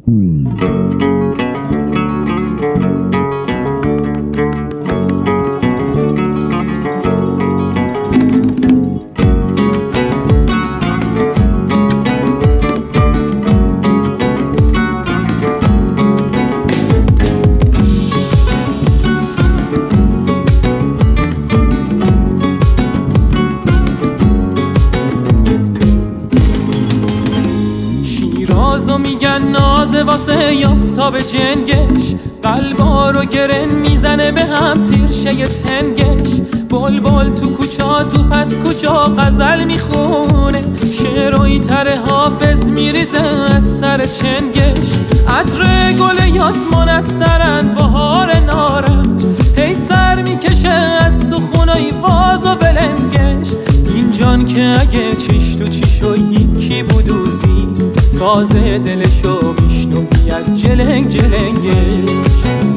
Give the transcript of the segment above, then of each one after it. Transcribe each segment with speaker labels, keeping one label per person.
Speaker 1: شیرازو میگن نازه واسه یافتاب جنگش، قلبا رو گرن میزنه به هم تیرشه تنگش. بلبل تو کوچا تو پس کجا غزل میخونه، شعرهایی تر حافظ میریزه از سر چنگش. عطر گل یاسمان از سرن بهار نارنج، هی سر میکشه از تو خونای باز و ولنگش. اینجان که اگه چیش تو چیشو یکی بودوزی، ساز دلشو میشنفی از جلنگ جلنگش.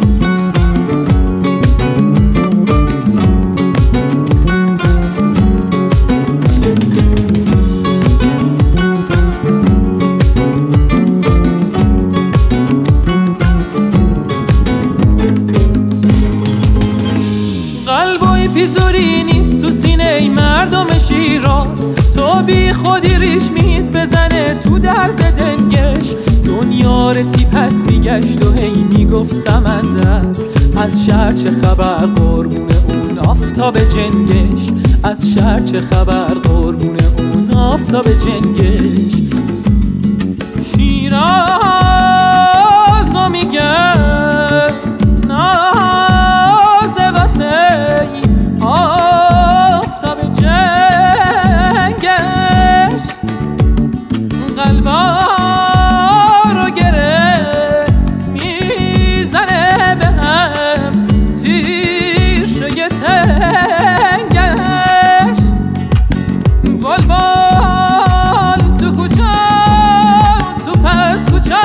Speaker 1: قلبای پیزوری نیست تو سینه ای مردم شیراز، تو بی خودی ریش میز بزنه تو درز دنگش. دنیا رتی پس میگشت و هی میگفت سمندر، از شهر چه خبر قربون اون آفتاب جنگش. از شهر چه خبر قربون اون آفتاب جنگش. شیرازو میگن نازه واسه آفتاب جنگش، قلبا رو گره میزنه به هم تیرشه تنگش. بلبل تو کوچا تو پس کوچا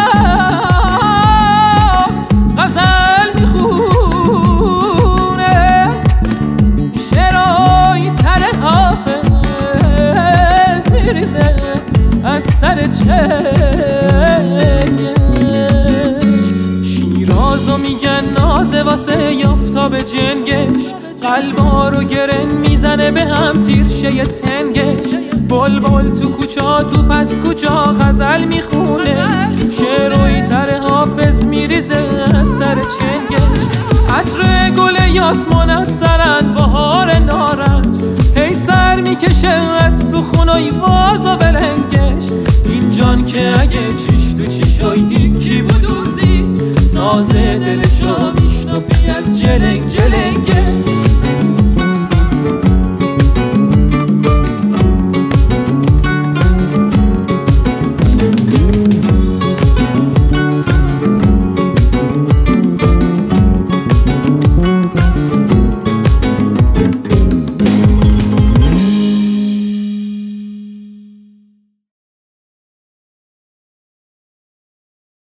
Speaker 1: غزل میخونه، شعرهایی تر حافظ میریزه از سر چنگش. شیرازو میگن نازه واسه یافتاب جنگش، قلبا رو گرن میزنه به هم تیرشه تنگش. بلبل تو کوچا تو پس کوچا غزل میخونه، شعرهایی تر حافظ میریزه از سر چنگش. عطر گل یاسمان از سرن بهار نارنج، هی سر میکشه از تو خونای باز و ولنگش. اینجان که اگه چیش تو چیشای یکی بودوزی، ساز دلشو میشنفی از جلنگ جلنگش.